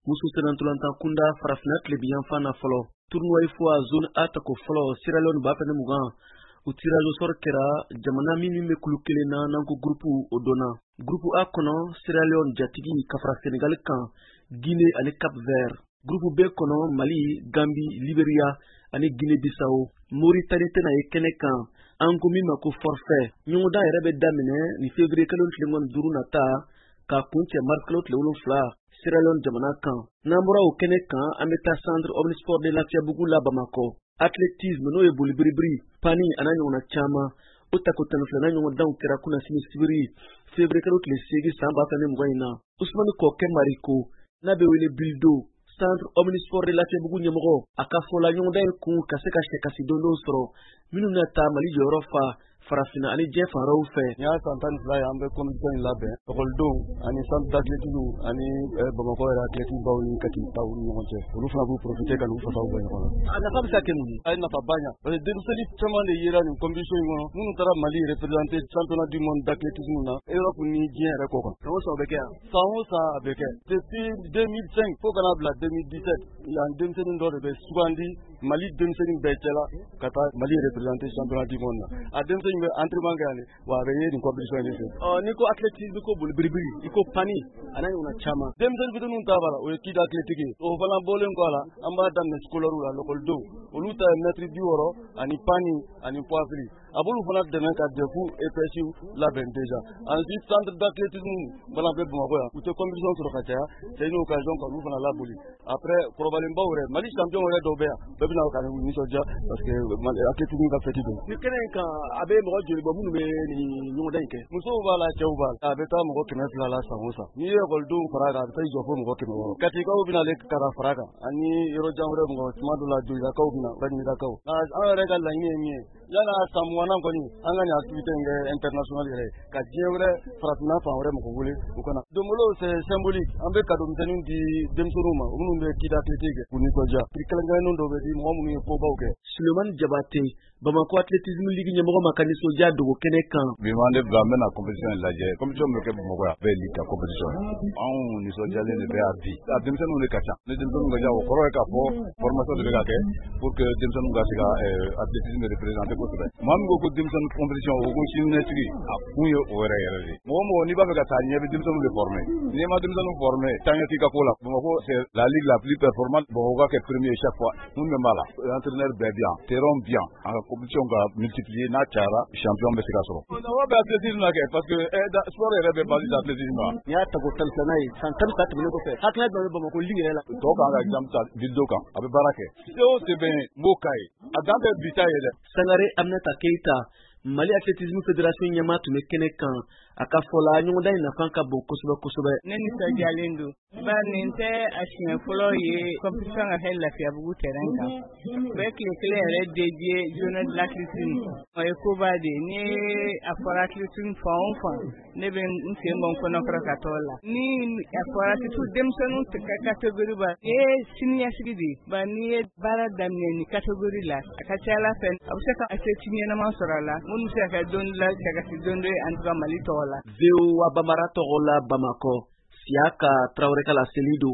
musu senantulanta kunda farafina tlebiyan fana fɔlɔ tournoi fo a zone A tako fɔlɔ Sierra Leone b'a fɛnɛ mugan u tirage au sort kɛra jamana min bɛ kulu kelen na n'an ko groupe o donna groupe A kɔnɔ Sierra Leone jatigi ka fara Senegal kan Guinée ani Cap Vert. Groupe B kɔnɔ Mali, Gambie, Liberia ani Guinée Bissau. Mauritanie tɛna ye kɛnɛ kan an ko min ma ko forfait ɲɔgɔndan yɛrɛ bɛ daminɛ ni février kalo tile 15 nata ka kuncɛ mars kalo tile 7 Sierra Leone jamana kan. N'an bɔra o kɛnɛ kan an bɛ taa centre omnisport de Lafiyabugu la Bamako. Athlétisme n'o ye boli biribiri pani ana ɲɔgɔnna caman o tako tani filana ɲɔgɔndanw kɛra kunasini sibiri février kalo tile 8 san 2020 na. Usmani Kɔkɛ Mariko n'a bɛ wele Bildo centre omnisport de Lafiyabugu ɲɛmɔgɔ a ka fɔla ɲɔgɔndan in kun ka se ka sɛkasi dondon sɔrɔ minnu na taa Mali jɔyɔrɔ fa farafina ani diɲɛ fan wɛrɛw fɛ. Ni y'a san 12 ye an bɛ compétition in labɛn écoledenw ani centre d'athlétisme ani Bamako yɛrɛ athlétisme baw ni Kati baw ni ɲɔgɔn cɛ olu fana b'u profiter ka n'u fasaw bɔ ɲɔgɔn na. A nafa bɛ se ka kɛ mun ye? A ye nafa ba ɲa parce que denmisɛnnin caman de yera nin compétition in kɔnɔ minnu taara Mali représenter championnat du monde d'athlétisme na Europe ni diɲɛ yɛrɛ kɔ kan. San o san o bɛ kɛ yan? San o san a bɛ kɛ depuis 2005 fo ka na bila 2017 yan denmisɛnnin dɔ de bɛ sugandi Mali denmisɛnnin bɛɛ cɛla ka taa Mali représenter championnat du monde na a denmisɛnnin bɛ entraînement kɛ wa a bɛ ye nin compétition in fɛ. Ni ko athlétisme ko boli biribiri i ko pani ana ɲɔgɔnna caman. Denmisɛnnin fitininw ta b'a la o ye kid athlétique o fana bɔlen kɔ a la an b'a daminɛ scolaire la l'écoledenw olu ta ye mètre 60 ani pani ani poids a b'olu fana dɛmɛ ka defu épaissir labɛn déjà. Ensuite centre d'athlétisme bala bɛ Bamako yan u tɛ compétition sɔrɔ ka caya c'est une occasion ka olu fana laboli. Après kɔrɔbalenbaw yɛrɛ Mali champion yɛrɛ dɔw bɛ yan bɛɛ bɛna ka nisɔndiya parce que athlétisme ka fête don. Ni kɛnɛ in kan a bɛ mɔgɔ joli bɔ minnu bɛ nin ɲɔgɔndan in kɛ? Musow b'a la cɛw b'a la a bɛ taa mɔgɔ 200 la san o san n'i ye écoledenw fara kan a bɛ taa jɔ fo mɔgɔ 600. Katikaw bɛna ale kara fara kan ani yɔrɔ jan wɛrɛ mɔgɔ tuma dɔ la jolilakaw bɛna baɲinakaw. An yɛrɛ ka laɲini ye min ye yana san 20 kɔni an ka nin activité in kɛ international yɛrɛ ka diɲɛ wɛrɛ farafinna fan wɛrɛ mɔgɔ wele u kana. Donbolo c'est symbolique an bɛ cadeau misɛnninw di denmisɛnninw ma minnu bɛ kid athlétique k'u nisɔndiya prix kɛrɛnkɛrɛnnenw dɔw bɛ di mɔgɔ minnu ye kobaw kɛ. Sulemani Jabate Bamako athlétisme ligue ɲɛmɔgɔ ma ka nisɔndiya dogo kɛnɛ kan. Bi ma ne bila n bɛna compétition in lajɛ compétition bɛ kɛ Bamako yan bɛɛ ligue ka compétition anw nisɔndiyalen de bɛ a bi a denmisɛnninw de ka ca ni denmisɛnninw ka ca o kɔrɔ ye k'a fɔ formation de bɛ ka kɛ pour que denmisɛnninw ka se ka athlétisme représenter kosɛbɛ. Maa min ko ko denmisɛnnin compétition o ko siniɲɛsigi a kun ye o yɛrɛ yɛrɛ de mɔgɔ mɔgɔ n'i b'a fɛ ka taa ɲɛ bɛ denmisɛnninw de former n'i ma denmisɛnninw former taɲɛ t'i ka ko la. Bamako c'est la ligue la plus performante Bamako ka kɛ premier chaque fois mun bɛ b'a la entraîneur bɛɛ bi yan terrain bi yan an ka compétition ka multiplier n'a cayara champion bɛ se ka sɔrɔ. Nafa bɛ athlétisme na kɛ parce que sport yɛrɛ bɛ base d'athlétisme ma. N'i y'a ta ko tan filanan ye san 13 tɛmɛnen kɔfɛ hakilina jumɛn bɛ Bamako ligue yɛrɛ la? Tɔw kan ka exemple ta Bildo kan a bɛ baara kɛ CO bɛ m'o ka ye a dan bɛ bi ta ye dɛ. Sangare Aminata Keita Mali athlétisme fédération ɲɛmaa tun bɛ kɛnɛ kan a ka fɔla ɲɔgɔndan in nafa ka bon kosɛbɛ kosɛbɛ. Ne nisɔndiyalen don bari nin tɛ a siɲɛ fɔlɔ ye compétition ka kɛ Lafiyabugu terrain kan u bɛ tile kelen yɛrɛ dédié journée de l'athlétisme o ye koba de ye ni a fɔra athlétisme fan o fan ne bɛ n sen bɔ n kɔnɔkɔrɔ ka t'o la ni a fɔra surtout denmisɛnninw ka catégorie ba ni ye siniɲɛsigi de ye bari n'i ye baara daminɛ ni catégorie la a ka ca Ala fɛ a bɛ se ka athlétisme ɲɛnama sɔrɔ a la minnu bɛ se ka kɛ don dɔ la sɛgɛsi don dɔ ye en tout cas Mali tɔgɔ la. VOA Bambara tɔgɔ la Bamako Siaka Traoré Kala Selido.